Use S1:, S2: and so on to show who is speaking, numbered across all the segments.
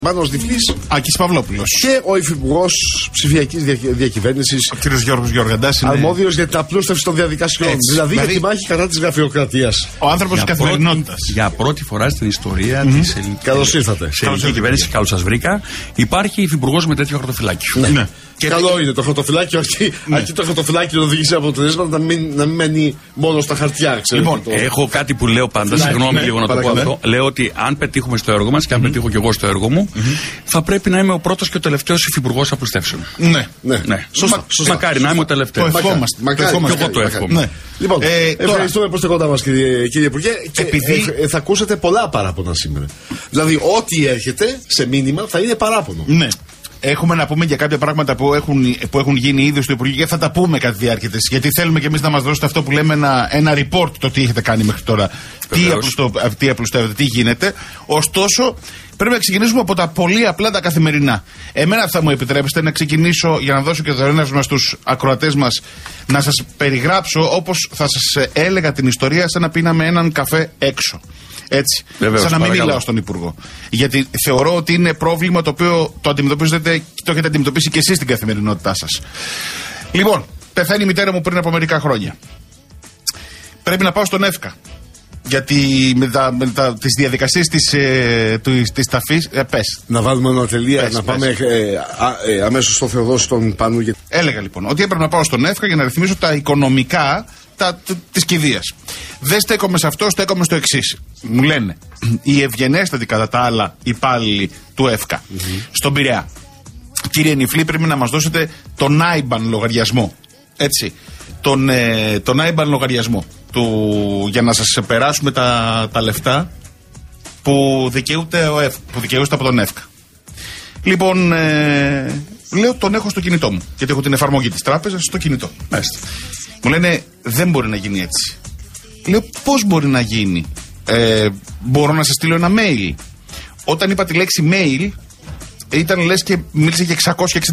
S1: Μάνος Διφλής,
S2: Άκης Παυλόπουλος
S1: και ο Υφυπουργός Ψηφιακής Διακυβέρνησης,
S2: ο κ. Γιώργος Γεωργαντάς, είναι
S1: αρμόδιος για την απλούστευση των διαδικασιών. Δηλαδή για τη μάχη κατά της γραφειοκρατίας.
S2: ο άνθρωπος της καθημερινότητας.
S3: Για πρώτη φορά στην ιστορία της ελληνικής.
S1: Καλώς ήρθατε.
S3: Κυβέρνηση, καλώς σας βρήκα. Υπάρχει υφυπουργός με τέτοιο χαρτοφυλάκιο.
S1: Ναι. Και καλό είναι το χαρτοφυλάκιο, αρκεί το χαρτοφυλάκιο να οδηγήσει αποτελέσματα, να μην μένει μόνο στα χαρτιά.
S3: Λοιπόν, έχω κάτι που λέω πάντα, συγγνώμη λίγο να το πω αυτό. Λέω ότι αν πετύχουμε στο έργο μας και αν πετύχω κι εγώ στο έργο μου, θα πρέπει να είμαι ο πρώτος και ο τελευταίος υφυπουργός απλουστεύσεων.
S2: Ναι.
S3: Σωστά. Μακάρι να είμαι ο τελευταίος.
S2: Το ευχόμαστε.
S3: Και εγώ το εύχομαι.
S1: Λοιπόν, ευχαριστούμε που είστε κοντά μας, κύριε Υπουργέ. Και θα ακούσετε πολλά παράπονα σήμερα. Δηλαδή, ό,τι έρχεται σε μήνυμα θα είναι παράπονο.
S2: Ναι. Έχουμε να πούμε για κάποια πράγματα που έχουν γίνει ήδη στο Υπουργείο και θα τα πούμε κατά τη διάρκεια της. Γιατί θέλουμε και εμείς να μας δώσετε αυτό που λέμε ένα report, το τι έχετε κάνει μέχρι τώρα. Τι απλουστεύετε, τι γίνεται. Ωστόσο, πρέπει να ξεκινήσουμε από τα πολύ απλά τα καθημερινά. Εμένα θα μου επιτρέψετε να ξεκινήσω, για να δώσω και το έναυσμα στους ακροατές μας, να σας περιγράψω όπως θα σας έλεγα την ιστορία σαν να πίναμε έναν καφέ έξω. Έτσι.
S3: Βεβαίως,
S2: σαν να μην μιλάω στον Υπουργό. Γιατί θεωρώ ότι είναι πρόβλημα το οποίο το αντιμετωπίζετε και το έχετε αντιμετωπίσει και εσείς στην καθημερινότητά σας. Λοιπόν, πεθαίνει η μητέρα μου πριν από μερικά χρόνια. Πρέπει να πάω στον ΕΦΚΑ. Γιατί με τις διαδικασίες της ταφής. Πες.
S1: Να βάλουμε ανατελεία, να πάμε αμέσως στο Θεοδόση των Πάνου.
S2: Έλεγα λοιπόν ότι έπρεπε να πάω στον ΕΦΚΑ για να ρυθμίσω τα οικονομικά της κηδείας. Δεν στέκομαι σε αυτό, στέκομαι στο εξής. Μου λένε οι ευγενέστατοι κατά τα άλλα υπάλληλοι του ΕΦΚΑ στον Πειραιά. Κύριε Νιφλή, πρέπει να μας δώσετε τον IBAN λογαριασμό. Έτσι. Τον IBAN λογαριασμό για να σας περάσουμε τα λεφτά που δικαιούται από τον ΕΦΚΑ. Λοιπόν, λέω τον έχω στο κινητό μου. Γιατί έχω την εφαρμογή της τράπεζας στο κινητό. Μου λένε δεν μπορεί να γίνει έτσι. Λέω πώς μπορεί να γίνει. Μπορώ να σας στείλω ένα mail. Όταν είπα τη λέξη mail, ήταν λες και μίλησε για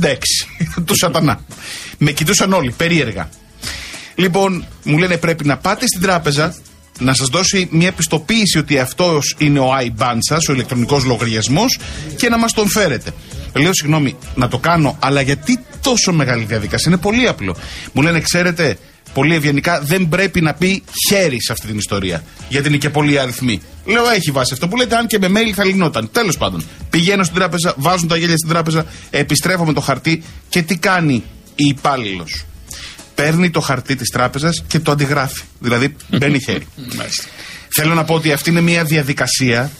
S2: 666 του σατανά. Με κοιτούσαν όλοι περίεργα. Λοιπόν, μου λένε πρέπει να πάτε στην τράπεζα να σας δώσει μια επιστοποίηση ότι αυτός είναι ο IBAN σας, ο ηλεκτρονικός λογαριασμός, και να μας τον φέρετε. Λέω συγγνώμη, να το κάνω, αλλά γιατί τόσο μεγάλη διαδικασία? Είναι πολύ απλό. Μου λένε, ξέρετε, πολύ ευγενικά, δεν πρέπει να πει χέρι σε αυτή την ιστορία. Γιατί είναι και πολλοί αριθμοί. Λέω, έχει βάση αυτό που λέτε, αν και με mail θα λυνόταν. Τέλος πάντων, πηγαίνω στην τράπεζα, βάζουν τα γέλια στην τράπεζα, επιστρέφω με το χαρτί και τι κάνει η υπάλληλος? Παίρνει το χαρτί της τράπεζας και το αντιγράφει. Δηλαδή, μπαίνει χέρι. Θέλω να πω ότι αυτή είναι μια διαδικασία.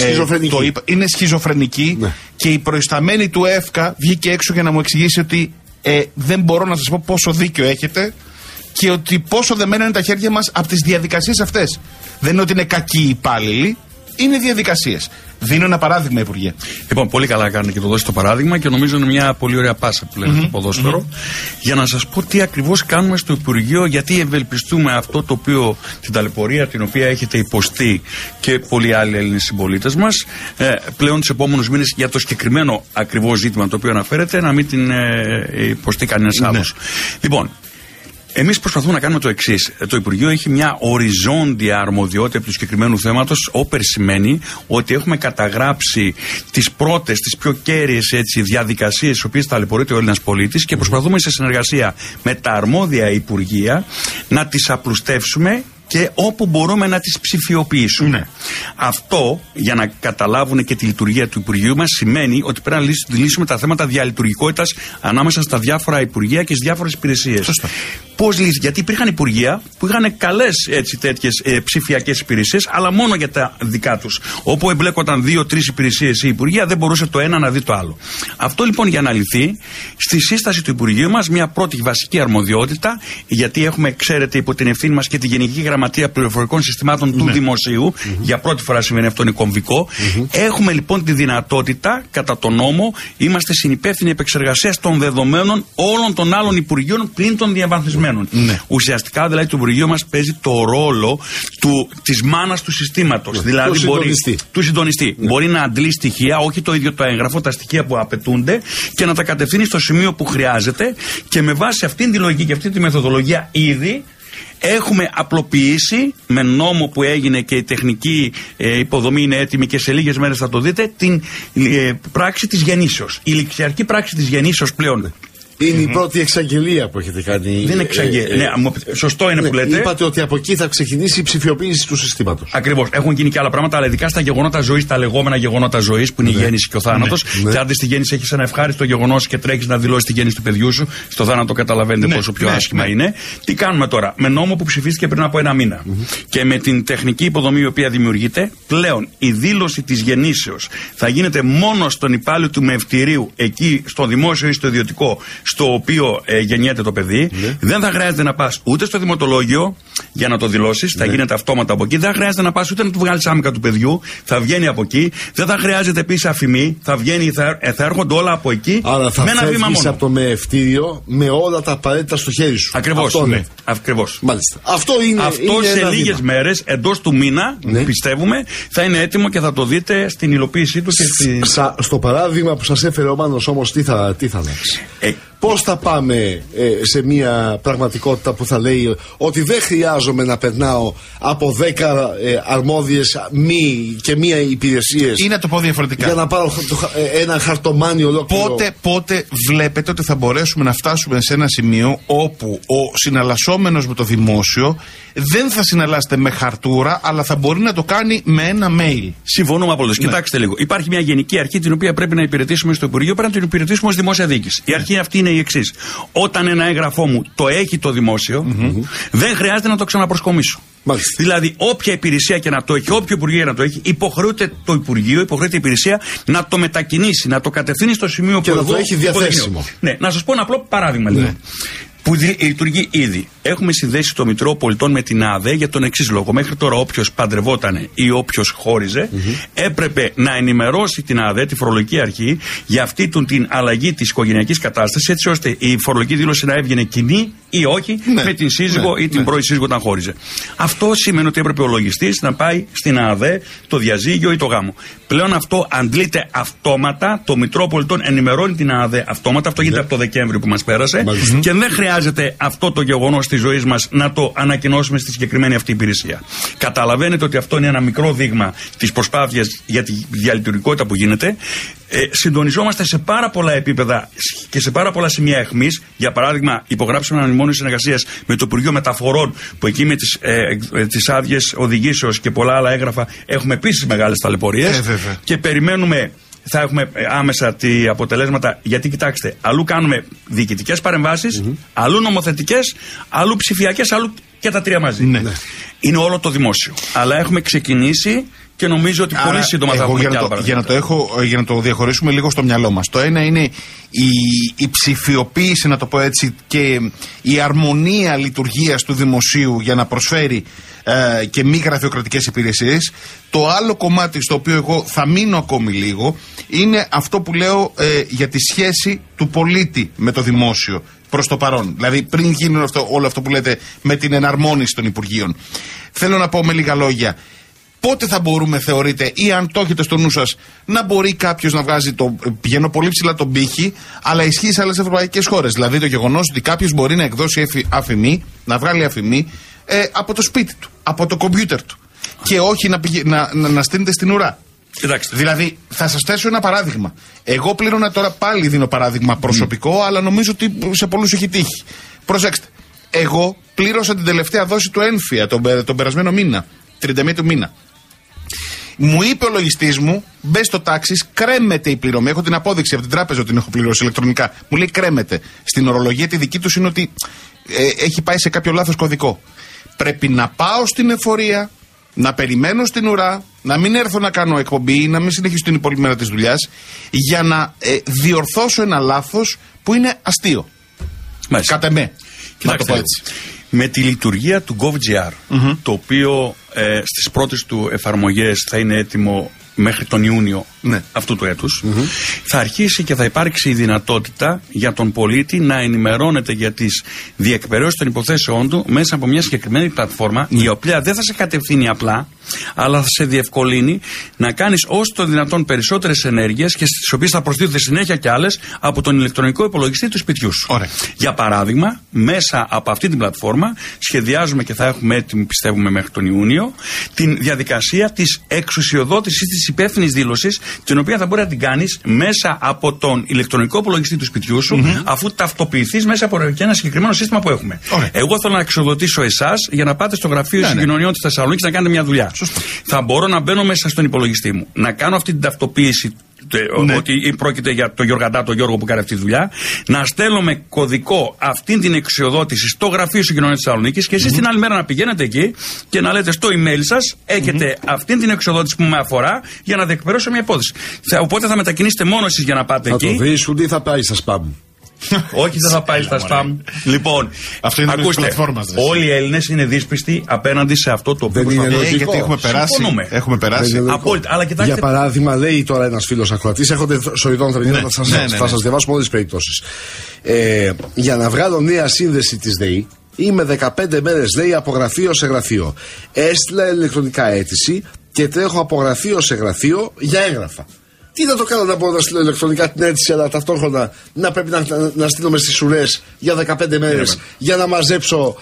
S2: Είναι σχιζοφρενική, ναι. Και η προϊσταμένη του ΕΦΚΑ βγήκε έξω για να μου εξηγήσει ότι δεν μπορώ να σας πω πόσο δίκιο έχετε και ότι πόσο δεμένα είναι τα χέρια μας από τις διαδικασίες αυτές. Δεν είναι ότι είναι κακοί οι υπάλληλοι, είναι διαδικασίες. Δίνω ένα παράδειγμα, Υπουργέ.
S3: Λοιπόν, πολύ καλά κάνετε και το δώσετε το παράδειγμα και νομίζω είναι μια πολύ ωραία πάσα που λένε στο ποδόσφαιρο. Για να σας πω τι ακριβώς κάνουμε στο Υπουργείο, γιατί ευελπιστούμε αυτό το οποίο, την ταλαιπωρία την οποία έχετε υποστεί και πολλοί άλλοι Έλληνες συμπολίτες μας, πλέον τους επόμενους μήνες για το συγκεκριμένο ακριβώς ζήτημα το οποίο αναφέρεται, να μην την υποστεί κανένας άλλος. Λοιπόν, εμείς προσπαθούμε να κάνουμε το εξής. Το Υπουργείο έχει μια οριζόντια αρμοδιότητα επί του συγκεκριμένου θέματος, όπερ σημαίνει ότι έχουμε καταγράψει τις πρώτες, τις πιο κέρυες διαδικασίες, τις οποίες ταλαιπωρείται ο Έλληνας πολίτης και προσπαθούμε σε συνεργασία με τα αρμόδια Υπουργεία να τις απλουστεύσουμε και όπου μπορούμε να τις ψηφιοποιήσουμε. Ναι. Αυτό, για να καταλάβουν και τη λειτουργία του Υπουργείου μας, σημαίνει ότι πρέπει να λύσουμε τα θέματα διαλειτουργικότητας ανάμεσα στα διάφορα Υπουργεία και στις διάφορες υπηρεσίες. Σωστά. Πώς λύσει? Γιατί υπήρχαν Υπουργεία που είχαν καλές τέτοιες ψηφιακές υπηρεσίες, αλλά μόνο για τα δικά τους. Όπου εμπλέκονταν 2-3 υπηρεσίες ή Υπουργεία, δεν μπορούσε το ένα να δει το άλλο. Αυτό λοιπόν για να λυθεί, στη σύσταση του Υπουργείου μας, μια πρώτη βασική αρμοδιότητα, γιατί έχουμε, ξέρετε, υπό την ευθύνη μας και τη Γενική Γραμματεία Πληροφορικών Συστημάτων του Δημοσίου, για πρώτη φορά σημαίνει αυτό είναι κομβικό. Έχουμε λοιπόν τη δυνατότητα, κατά τον νόμο, είμαστε συνυπεύθυνοι επεξεργασίας των δεδομένων όλων των άλλων Υπουργείων πλην των διαβαθμισμένων. Ουσιαστικά δηλαδή το Υπουργείο μας παίζει το ρόλο της μάνας του συστήματος. Δηλαδή του συντονιστή. Μπορεί να αντλεί στοιχεία, όχι το ίδιο το έγγραφο, τα στοιχεία που απαιτούνται και να τα κατευθύνει στο σημείο που χρειάζεται και με βάση αυτήν τη λογική και αυτή τη μεθοδολογία ήδη Έχουμε απλοποιήσει με νόμο που έγινε και η τεχνική υποδομή είναι έτοιμη και σε λίγες μέρες θα το δείτε, την πράξη της γεννήσεως. Η ληξιαρχική πράξη της γεννήσεως πλέον.
S1: Είναι η πρώτη εξαγγελία που έχετε κάνει.
S3: Δεν είναι εξαγγελία. Σωστό είναι που λέτε.
S1: Είπατε ότι από εκεί θα ξεκινήσει η ψηφιοποίηση του συστήματος.
S3: Ακριβώς. Έχουν γίνει και άλλα πράγματα, αλλά ειδικά στα γεγονότα ζωής, τα λεγόμενα γεγονότα ζωής, που είναι η γέννηση και ο θάνατος. Και αν στη γέννηση έχεις ένα ευχάριστο γεγονός και τρέχεις να δηλώσεις τη γέννηση του παιδιού σου, στο θάνατο καταλαβαίνετε πόσο πιο άσχημα είναι. Τι κάνουμε τώρα? Με νόμο που ψηφίστηκε πριν από ένα μήνα και με την τεχνική υποδομή η οποία δημιουργείται, πλέον η δήλωση της γεννήσεως θα γίνεται μόνο στον υπάλληλο του μευτηρίου, εκεί στο δημόσιο ή στο ιδιωτικό, στο οποίο γεννιέται το παιδί. Δεν θα χρειάζεται να πας ούτε στο δημοτολόγιο για να το δηλώσεις, θα γίνεται αυτόματα από εκεί. Δεν θα χρειάζεται να πας ούτε να του βγάλεις άμυκα του παιδιού, θα βγαίνει από εκεί. Δεν θα χρειάζεται επίσης αφημί, θα βγαίνει, θα έρχονται όλα από εκεί.
S1: Άρα θα φεύγεις από το μεευτήριο με όλα τα απαραίτητα στο χέρι σου.
S3: Ακριβώς. Ακριβώς.
S1: Μάλιστα. Αυτό
S3: σε λίγες μέρες, εντός του μήνα, πιστεύουμε, θα είναι έτοιμο και θα το δείτε στην υλοποίησή του.
S1: Στο παράδειγμα που σας έφερε ο Μάνος όμως, τι θα αλλάξει? Πώς θα πάμε σε μια πραγματικότητα που θα λέει ότι δεν χρειάζομαι να περνάω από 10 αρμόδιες και μία υπηρεσίες?
S2: Ή να το πω διαφορετικά,
S1: για να πάρω ένα χαρτομάνι ολόκληρο.
S2: Πότε βλέπετε ότι θα μπορέσουμε να φτάσουμε σε ένα σημείο όπου ο συναλλασσόμενος με το δημόσιο δεν θα συναλλάσσεται με χαρτούρα, αλλά θα μπορεί να το κάνει με ένα mail?
S3: Συμφωνούμε απολύτως. Κοιτάξτε λίγο. Υπάρχει μια γενική αρχή την οποία πρέπει να υπηρετήσουμε στο Υπουργείο, πρέπει να την υπηρετήσουμε ως δημόσια διοίκηση. Η αρχή αυτή είναι η εξής. Όταν ένα έγγραφό μου το έχει το δημόσιο, δεν χρειάζεται να το ξαναπροσκομίσω.
S1: Μάλιστα.
S3: Δηλαδή, όποια υπηρεσία και να το έχει, όποιο Υπουργείο να το έχει, υποχρεούται το Υπουργείο, υποχρεούται η υπηρεσία να το μετακινήσει, να το κατευθύνει στο σημείο
S1: και
S3: που
S1: να το έχει διαθέσιμο.
S3: Ναι, να σας πω ένα απλό παράδειγμα λίγο. Που λειτουργεί ήδη. Έχουμε συνδέσει το Μητρό Πολιτών με την ΑΔΕ για τον εξής λόγο. Μέχρι τώρα, όποιος παντρευόταν ή όποιος χώριζε, έπρεπε να ενημερώσει την ΑΔΕ, τη φορολογική αρχή, για αυτή την αλλαγή της οικογενειακής κατάστασης, έτσι ώστε η φορολογική δήλωση να έβγαινε κοινή ή όχι με την σύζυγο ή την πρώην σύζυγο όταν χώριζε. Αυτό σημαίνει ότι έπρεπε ο λογιστής να πάει στην ΑΔΕ το διαζύγιο ή το γάμο. Πλέον αυτό αντλείται αυτόματα. Το Μητρό Πολιτών ενημερώνει την ΑΔΕ αυτόματα. Αυτό γίνεται από το Δεκέμβριο που μας πέρασε. Και δεν χρειάζεται αυτό το γεγονός της ζωής μας να το ανακοινώσουμε στη συγκεκριμένη αυτή υπηρεσία. Καταλαβαίνετε ότι αυτό είναι ένα μικρό δείγμα της προσπάθειας για τη διαλειτουργικότητα που γίνεται. Συντονιζόμαστε σε πάρα πολλά επίπεδα και σε πάρα πολλά σημεία αιχμής. Για παράδειγμα, υπογράψαμε ένα μνημόνιο συνεργασίας με το Υπουργείο Μεταφορών, που εκεί με τις άδειες οδηγήσεως και πολλά άλλα έγγραφα έχουμε επίσης μεγάλες ταλαιπωρίες. Και περιμένουμε. Θα έχουμε άμεσα τι αποτελέσματα, γιατί κοιτάξτε, αλλού κάνουμε διοικητικές παρεμβάσεις, αλλού νομοθετικές, αλλού ψηφιακές, αλλού και τα τρία μαζί. Είναι όλο το δημόσιο. Αλλά έχουμε ξεκινήσει και νομίζω ότι πολύ σύντομα θα έχουμε και άλλα παραδείγματα.
S2: Για να το διαχωρίσουμε λίγο στο μυαλό μας. Το ένα είναι η ψηφιοποίηση, να το πω έτσι, και η αρμονία λειτουργίας του δημοσίου για να προσφέρει και μη γραφειοκρατικές υπηρεσίες. Το άλλο κομμάτι στο οποίο εγώ θα μείνω ακόμη λίγο είναι αυτό που λέω για τη σχέση του πολίτη με το δημόσιο προς το παρόν. Δηλαδή πριν γίνει όλο αυτό που λέτε με την εναρμόνιση των Υπουργείων. Θέλω να πω με λίγα λόγια, πότε θα μπορούμε, θεωρείτε, ή αν το έχετε στο νου σας, να μπορεί κάποιος να βγάζει πηγαίνω πολύ ψηλά τον πύχη, αλλά ισχύει σε άλλες ευρωπαϊκές χώρες? Δηλαδή το γεγονός ότι κάποιος μπορεί να εκδώσει αφημί, να βγάλει αφημί από το σπίτι του, από το κομπιούτερ του, και όχι να στείνεται στην ουρά.
S3: Κοιτάξτε.
S2: Δηλαδή, θα σας θέσω ένα παράδειγμα. Εγώ πλήρωνα, τώρα πάλι δίνω παράδειγμα προσωπικό, αλλά νομίζω ότι σε πολλούς έχει τύχει. Προσέξτε. Εγώ πλήρωσα την τελευταία δόση του Ένφια τον περασμένο μήνα, 31 του μήνα. Μου είπε ο λογιστής μου, μπες στο τάξις, κρέμεται η πληρωμή. Έχω την απόδειξη από την τράπεζα ότι την έχω πληρώσει ηλεκτρονικά. Μου λέει κρέμεται. Στην ορολογία τη δική του είναι ότι έχει πάει σε κάποιο λάθος κωδικό. Πρέπει να πάω στην εφορία, να περιμένω στην ουρά, να μην έρθω να κάνω εκπομπή, να μην συνεχίσω την υπόλοιπη μέρα της δουλειάς, για να διορθώσω ένα λάθος που είναι αστείο. Κατά με. Να το πω έτσι.
S3: Με τη λειτουργία του GovGR, το οποίο στις πρώτες του εφαρμογές θα είναι έτοιμο μέχρι τον Ιούνιο, αυτού του έτους, θα αρχίσει και θα υπάρξει η δυνατότητα για τον πολίτη να ενημερώνεται για τις διεκπαιρεώσεις των υποθέσεών του μέσα από μια συγκεκριμένη πλατφόρμα, η οποία δεν θα σε κατευθύνει απλά, αλλά θα σε διευκολύνει να κάνεις όσο το δυνατόν περισσότερες ενέργειες και στις οποίες θα προσθέτουν συνέχεια κι άλλες από τον ηλεκτρονικό υπολογιστή του σπιτιού σου.
S2: Ωραία.
S3: Για παράδειγμα, μέσα από αυτή την πλατφόρμα σχεδιάζουμε και θα έχουμε έτοιμη, πιστεύουμε, μέχρι τον Ιούνιο, την διαδικασία της εξουσιοδότησης της υπεύθυνης δήλωσης, την οποία θα μπορεί να την κάνεις μέσα από τον ηλεκτρονικό υπολογιστή του σπιτιού σου, αφού ταυτοποιηθείς μέσα από ένα συγκεκριμένο σύστημα που έχουμε.
S2: Ωραία.
S3: Εγώ θέλω να εξοδοτήσω εσάς για να πάτε στο γραφείο συγκοινωνιών της Θεσσαλονίκης να κάνετε μια δουλειά.
S2: Σωστό.
S3: Θα μπορώ να μπαίνω μέσα στον υπολογιστή μου, να κάνω αυτή την ταυτοποίηση. Ότι πρόκειται για τον Γιώργαντά, τον Γιώργο που κάνει αυτή τη δουλειά, να στέλνω με κωδικό αυτή την εξουσιοδότηση στο γραφείο συγκοινωνιών της Θεσσαλονίκης και εσείς την άλλη μέρα να πηγαίνετε εκεί και να λέτε στο email σας έχετε αυτή την εξουσιοδότηση που με αφορά για να διεκπαιρώσω μια υπόθεση. Οπότε θα μετακινήσετε μόνο εσείς για να πάτε εκεί.
S1: Θα το δεις ούτε θα πάει στα spam.
S3: Όχι, δεν θα πάει στα spam. Λοιπόν, ακούστε, όλοι οι Έλληνες είναι δύσπιστοι απέναντι σε αυτό το οποίο
S1: προσπαθούμε.
S2: Γιατί έχουμε περάσει.
S3: Απόλυτα. Αλλά κοιτάξτε.
S1: Για παράδειγμα, λέει τώρα ένας φίλος ακροατής, έχονται σοριδών θρηνία, θα σας διαβάσω όλες τις περιπτώσεις. Για να βγάλω νέα σύνδεση της ΔΕΗ, είμαι 15 μέρες, λέει, από γραφείο σε γραφείο. Έστειλα ηλεκτρονικά αίτηση και τρέχω από γραφείο σε γραφείο για έγγραφα. Τι να το κάνω να μπορώ να στείλω ηλεκτρονικά την αίτηση, αλλά ταυτόχρονα να πρέπει να στείλω με στις ουρές για 15 μέρες για να μαζέψω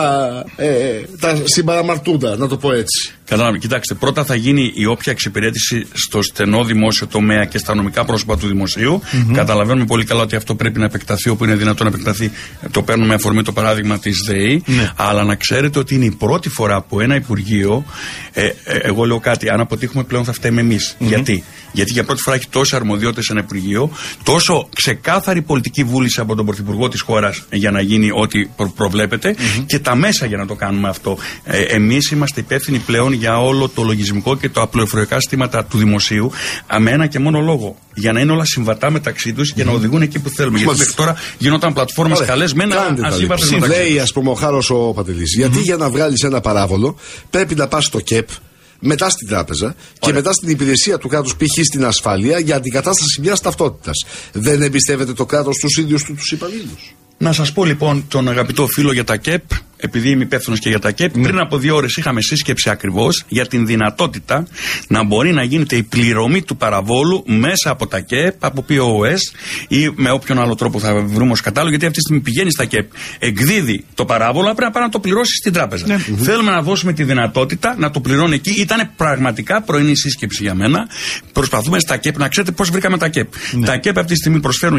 S1: τα συμπαραμαρτούντα, να το πω έτσι.
S3: Κατάλαβε. Κοιτάξτε, πρώτα θα γίνει η όποια εξυπηρέτηση στο στενό δημόσιο τομέα και στα νομικά πρόσωπα του δημοσίου. Καταλαβαίνουμε πολύ καλά ότι αυτό πρέπει να επεκταθεί όπου είναι δυνατόν να επεκταθεί. Το παίρνουμε με αφορμή το παράδειγμα της ΔΕΗ. Αλλά να ξέρετε ότι είναι η πρώτη φορά που ένα Υπουργείο, εγώ λέω κάτι, αν αποτύχουμε πλέον θα φταίμε εμείς. Γιατί για πρώτη φορά έχει τόσες αρμοδιότητες ένα Υπουργείο, τόσο ξεκάθαρη πολιτική βούληση από τον Πρωθυπουργό της χώρας για να γίνει ό,τι προβλέπεται και τα μέσα για να το κάνουμε αυτό. Εμείς είμαστε υπεύθυνοι πλέον για όλο το λογισμικό και τα πληροφοριακά συστήματα του δημοσίου, με ένα και μόνο λόγο. Για να είναι όλα συμβατά μεταξύ τους και να οδηγούν εκεί που θέλουμε. Γιατί μέχρι τώρα γινόταν πλατφόρμες καλές με ένα ασύμβατες μεταξύ τους.
S1: Λέει, ας πούμε, ο Χάρος ο Παντελής, γιατί για να βγάλεις ένα παράβολο πρέπει να πας στο ΚΕΠ, μετά στην τράπεζα και μετά στην υπηρεσία του κράτους, π.χ. στην ασφάλεια, για αντικατάσταση μιας ταυτότητας. Δεν εμπιστεύεται το κράτος τους ίδιους τους υπαλλήλους?
S3: Να σας πω λοιπόν τον αγαπητό φίλο για τα ΚΕΠ, επειδή είμαι υπεύθυνος και για τα ΚΕΠ. Πριν από 2 ώρες είχαμε σύσκεψη ακριβώς για την δυνατότητα να μπορεί να γίνεται η πληρωμή του παραβόλου μέσα από τα ΚΕΠ, από POS ή με όποιον άλλο τρόπο θα βρούμε ως κατάλληλο. Γιατί αυτή τη στιγμή πηγαίνει στα ΚΕΠ, εκδίδει το παράβολο, πρέπει να πάει να το πληρώσει στην τράπεζα. Θέλουμε να δώσουμε τη δυνατότητα να το πληρώνει εκεί. Ήταν πραγματικά πρωινή σύσκεψη για μένα. Προσπαθούμε στα ΚΕΠ, να ξέρετε πώς βρήκαμε τα ΚΕΠ. Τα ΚΕΠ αυτή τη στιγμή προσφέρουν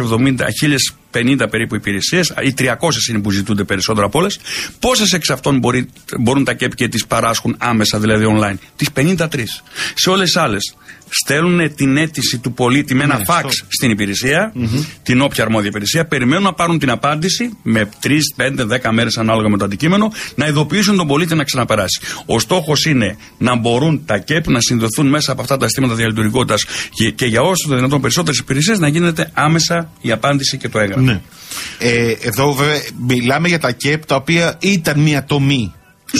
S3: 1050 περίπου υπηρεσίες, οι 300 είναι που ζητούνται περισσότερο από όλες. Πόσες εξ αυτών μπορούν τα ΚΕΠ και τις παράσχουν άμεσα, δηλαδή online? Τις 53. Σε όλες τις άλλες στέλνουν την αίτηση του πολίτη με ένα φαξ στην υπηρεσία, την όποια αρμόδια υπηρεσία, περιμένουν να πάρουν την απάντηση με 3, 5, 10 μέρες ανάλογα με το αντικείμενο, να ειδοποιήσουν τον πολίτη να ξαναπεράσει. Ο στόχος είναι να μπορούν τα ΚΕΠ να συνδεθούν μέσα από αυτά τα αισθήματα διαλειτουργικότητας και για όσο το δυνατόν περισσότερες υπηρεσίες να γίνεται άμεσα η απάντηση και το έγγραφο.
S2: Εδώ βέβαια μιλάμε για τα ΚΕΠ τα οποία ήταν μια τομή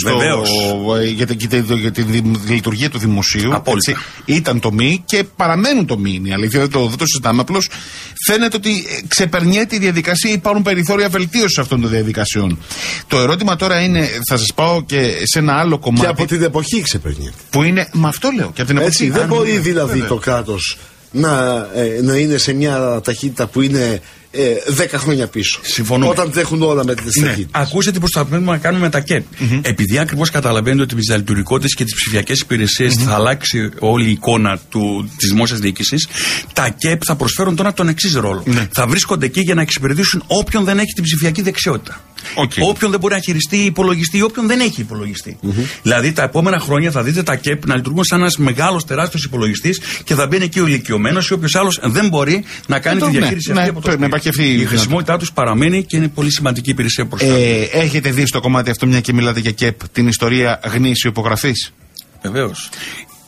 S2: για τη λειτουργία του δημοσίου. Έτσι, ήταν τομή και παραμένουν τομή. Είναι η αλήθεια, δεν το συζητάμε. Απλώς φαίνεται ότι ξεπερνιέται η διαδικασία, υπάρχουν περιθώρια βελτίωσης αυτών των διαδικασιών. Το ερώτημα τώρα είναι, θα σας πάω και σε ένα άλλο κομμάτι.
S1: Και από την εποχή ξεπερνιέται.
S2: Που είναι, με αυτό λέω. Και από την
S1: εποχή. Δεν μπορεί δηλαδή το κράτος να είναι σε μια ταχύτητα που είναι 10 χρόνια πίσω.
S3: Συμφωνούμε.
S1: Όταν τρέχουν όλα με τις ταχύτητες.
S3: Ακούστε τι προσπαθούμε να κάνουμε με τα ΚΕΠ. Επειδή ακριβώς καταλαβαίνετε ότι με τις διαλειτουργικότητες και τις ψηφιακές υπηρεσίες θα αλλάξει όλη η εικόνα της δημόσιας διοίκησης, τα ΚΕΠ θα προσφέρουν τώρα τον εξής ρόλο. Θα βρίσκονται εκεί για να εξυπηρετήσουν όποιον δεν έχει την ψηφιακή δεξιότητα. Όποιον δεν μπορεί να χειριστεί υπολογιστή ή όποιον δεν έχει υπολογιστή. Δηλαδή τα επόμενα χρόνια θα δείτε τα ΚΕΠ να λειτουργούν σαν ένας μεγάλος τεράστιος υπολογιστής και θα μπαίνει εκεί ο ηλικιωμένος ή όποιος άλλος δεν μπορεί να κάνει τη διαχείριση αυτή από το σπίτι. Η χρησιμότητά τους παραμένει και είναι πολύ σημαντική υπηρεσία προς τα.
S2: Έχετε δει στο κομμάτι αυτό, μια και μιλάτε για ΚΕΠ, την ιστορία γνήσιου υπογραφής?
S3: Βεβαίως.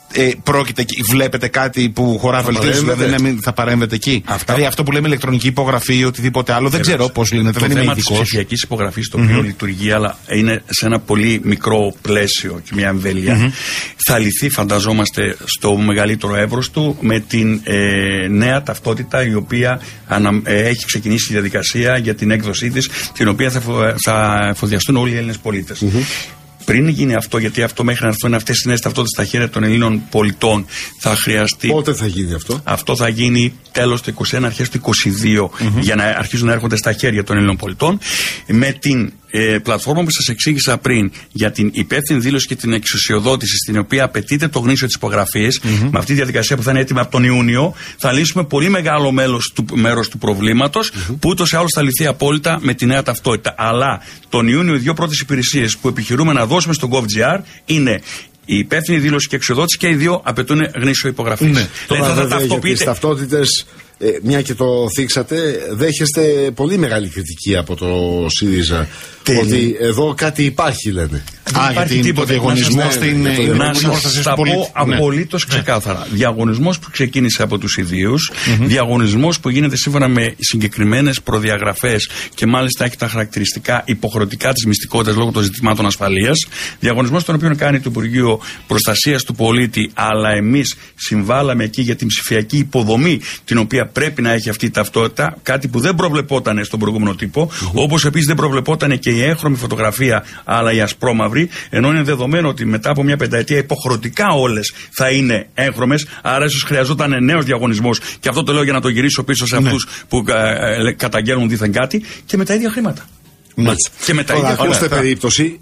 S2: πρόκειται, βλέπετε κάτι που χωρά βελτίωση, δηλαδή να μην θα παρέμβετε εκεί? Δηλαδή αυτό που λέμε ηλεκτρονική υπογραφή ή οτιδήποτε άλλο, δεν ξέρω πώς λύνεται. Δεν είμαι ειδικός. Το θέμα της ψηφιακής υπογραφής, το οποίο λειτουργεί, αλλά είναι σε ένα πολύ μικρό πλαίσιο και μια εμβέλεια, θα λυθεί, φανταζόμαστε, στο μεγαλύτερο εύρος του με την νέα ταυτότητα, η οποία έχει ξεκινήσει η διαδικασία για την έκδοσή της, την οποία θα εφοδιαστούν όλοι οι Έλληνες πολίτες. Πριν γίνει αυτό, γιατί αυτό μέχρι να έρθουν αυτές οι νέες ταυτότητες στα χέρια των Ελλήνων πολιτών, θα χρειαστεί.
S1: Πότε θα γίνει αυτό?
S2: Αυτό θα γίνει τέλος του 2021, αρχές του 2022, για να αρχίσουν να έρχονται στα χέρια των Ελλήνων πολιτών. Με την πλατφόρμα που σας εξήγησα πριν για την υπεύθυνη δήλωση και την εξουσιοδότηση, στην οποία απαιτείται το γνήσιο της υπογραφής, με αυτή τη διαδικασία που θα είναι έτοιμη από τον Ιούνιο, θα λύσουμε πολύ μεγάλο μέρος του προβλήματος, που ούτως ή άλλως θα λυθεί απόλυτα με τη νέα ταυτότητα. Αλλά τον Ιούνιο οι δύο πρώτες υπηρεσίες που επιχειρούμε να δώσουμε στον GovGR είναι η υπεύθυνη δήλωση και εξουσιοδότηση, και οι δύο απαιτούν γνήσιο υπογραφής.
S1: Ναι. Τώρα για τις ταυτότητες, μια και το θίξατε, δέχεστε πολύ μεγάλη κριτική από το ΣΥΡΙΖΑ. Ότι εδώ κάτι υπάρχει, λένε.
S2: Δεν υπάρχει τίποτα. Διαγωνισμό στην
S3: προστασία του πολίτη. Θα πω απολύτως ξεκάθαρα. Διαγωνισμός που ξεκίνησε από τους ιδίους, διαγωνισμός που γίνεται σύμφωνα με συγκεκριμένες προδιαγραφές και μάλιστα έχει τα χαρακτηριστικά υποχρεωτικά της μυστικότητας λόγω των ζητημάτων ασφαλείας. Διαγωνισμός τον οποίο κάνει το Υπουργείο Προστασίας του Πολίτη, αλλά εμείς συμβάλαμε εκεί για την ψηφιακή υποδομή, την οποία πρέπει να έχει αυτή η ταυτότητα, κάτι που δεν προβλεπόταν στον προηγούμενο τύπο, όπως επίσης δεν προβλεπόταν και η έγχρωμη φωτογραφία, αλλά η ασπρόμαυρη, ενώ είναι δεδομένο ότι μετά από μια πενταετία υποχρεωτικά όλες θα είναι έγχρωμες, άρα ίσως χρειαζόταν νέος διαγωνισμός. Και αυτό το λέω για να το γυρίσω πίσω σε αυτούς που καταγγέλνουν δίθεν κάτι, και με τα ίδια χρήματα.
S1: Και μετά ακούστε περίπτωση.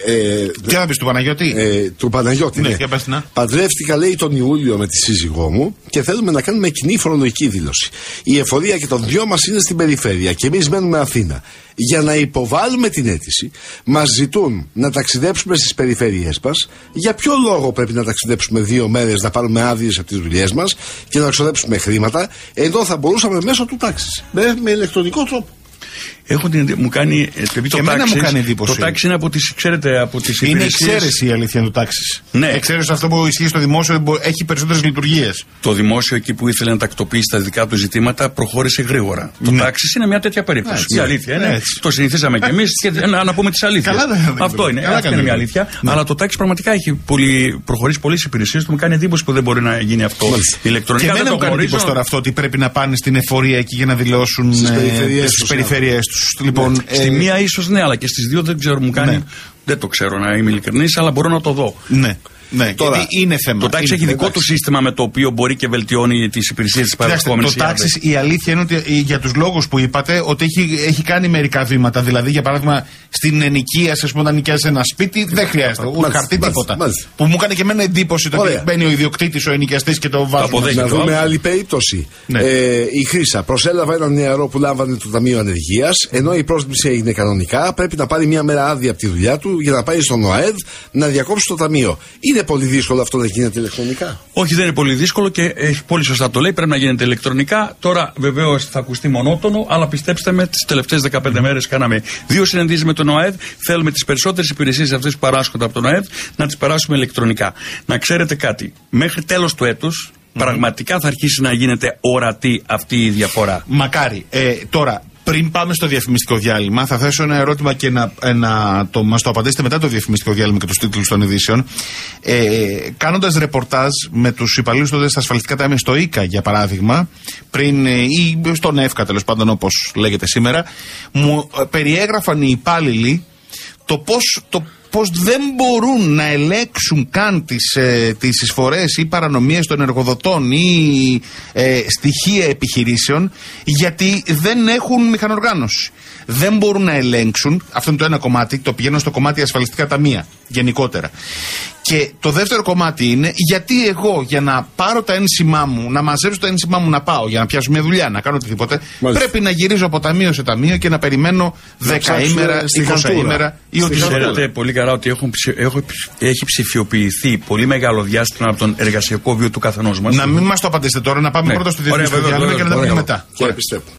S2: Τι θα πεις του Παναγιώτη?
S1: Του Παναγιώτη.
S2: Ναι.
S1: Παντρεύτηκα, λέει, τον Ιούλιο με τη σύζυγό μου και θέλουμε να κάνουμε κοινή φορολογική δήλωση. Η εφορία και των δυο μας είναι στην περιφέρεια και εμείς μένουμε Αθήνα. Για να υποβάλουμε την αίτηση, μας ζητούν να ταξιδέψουμε στις περιφέρειές μας. Για ποιο λόγο πρέπει να ταξιδέψουμε 2 μέρες, να πάρουμε άδειες από τις δουλειές μας και να ξοδέψουμε χρήματα, ενώ θα μπορούσαμε μέσω του τάξης, με ηλεκτρονικό τρόπο?
S2: Μου κάνει εντύπωση. Το τάξη είναι από τις, ξέρετε, από τις υπηρεσίες. Είναι εξαίρεση η αλήθεια του τάξης. Ναι. Εξαίρεση αυτό που ισχύει στο δημόσιο, έχει περισσότερες λειτουργίες. Το δημόσιο, εκεί που ήθελε να τακτοποιήσει τα δικά του ζητήματα, προχώρησε γρήγορα. Το τάξης είναι μια τέτοια περίπτωση. Η αλήθεια είναι. Το συνηθίσαμε κι εμείς και να πούμε τις αλήθειες. Αυτό είναι. Αυτή είναι μια αλήθεια. Αλλά το τάξη πραγματικά έχει προχωρήσει πολλές υπηρεσίες. Του μου κάνει εντύπωση που δεν μπορεί να γίνει αυτό ηλεκτρονικά. Και εμένα μου κάνει εντύπωση τώρα αυτό ότι πρέπει να πάνε στην εφορία εκεί για να δηλώσουν στις περιφέρειές τους. Λοιπόν,
S3: στη μία ίσως ναι, αλλά και στις δύο δεν ξέρω, μου κάνει. Ναι. Δεν το ξέρω, να είμαι ειλικρινής, αλλά μπορώ να το δω.
S2: Ναι. Ναι, τώρα είναι θέμα.
S3: Το τάξη έχει δικό του σύστημα με το οποίο μπορεί και βελτιώνει τις υπηρεσίες της παρεχόμενης.
S2: Το τάξη, η αλήθεια είναι ότι για τους λόγους που είπατε, ότι έχει κάνει μερικά βήματα. Δηλαδή, για παράδειγμα, στην ενοικίαση, ας πούμε, όταν νοικιάζει ένα σπίτι, δεν χρειάζεται ούτε χαρτί, τίποτα. Που μου έκανε και εμένα εντύπωση το ότι μπαίνει ο ιδιοκτήτης, ο ενοικιαστής και το βάζει.
S1: Να δούμε άλλη περίπτωση. Ναι. Η Χρύσα προσέλαβε έναν νεαρό που λάμβανε το Ταμείο Ανεργίας, ενώ η πρόσληψη έγινε κανονικά. Πρέπει να πάρει μια μέρα άδεια από τη δουλειά του για να πάει στον ΟΑΕΔ να διακόψει το ταμείο. Είναι πολύ δύσκολο αυτό να γίνεται ηλεκτρονικά?
S3: Όχι, δεν είναι πολύ δύσκολο και πολύ σωστά το λέει. Πρέπει να γίνεται ηλεκτρονικά. Τώρα βεβαίως θα ακουστεί μονότονο, αλλά πιστέψτε με, τις τελευταίες 15 μέρες κάναμε 2 συναντήσεις με τον ΟΑΕΔ. Θέλουμε τις περισσότερες υπηρεσίες αυτές που παράσχονται από τον ΟΑΕΔ να τις περάσουμε ηλεκτρονικά. Να ξέρετε κάτι, μέχρι τέλος του έτους πραγματικά θα αρχίσει να γίνεται ορατή αυτή η διαφορά.
S2: Μακάρι. Τώρα, πριν πάμε στο διαφημιστικό διάλειμμα, θα θέσω ένα ερώτημα και μας το απαντήσετε μετά το διαφημιστικό διάλειμμα και τους τίτλους των ειδήσεων. Κάνοντας ρεπορτάζ με τους υπαλλήλους τότε στα ασφαλιστικά ταμεία, στο ΙΚΑ για παράδειγμα, ή στον ΕΦΚΑ τέλος πάντων, όπως λέγεται σήμερα, μου περιέγραφαν οι υπάλληλοι το πώς δεν μπορούν να ελέγξουν καν τις εισφορές ή παρανομίες των εργοδοτών ή στοιχεία επιχειρήσεων, γιατί δεν έχουν μηχανοργάνωση. Δεν μπορούν να ελέγξουν, αυτό είναι το ένα κομμάτι, το πηγαίνω στο κομμάτι ασφαλιστικά ταμεία γενικότερα. Και το δεύτερο κομμάτι είναι γιατί εγώ για να πάρω τα ένσημά μου, να μαζέψω τα ένσημά μου να πάω, για να πιάσω μια δουλειά, να κάνω οτιδήποτε, πρέπει να γυρίζω από ταμείο σε ταμείο και να περιμένω 10 ημέρα, 20 ημέρα ή οτιδήποτε.
S3: Ξέρετε πολύ καλά ότι έχει ψηφιοποιηθεί πολύ μεγάλο διάστημα από τον εργασιακό βίο του καθενός μας.
S2: Να μην μας το απαντήσετε τώρα, να πάμε πρώτα στο διευθυντικό διάλειμμα και να τα πούμε μετά.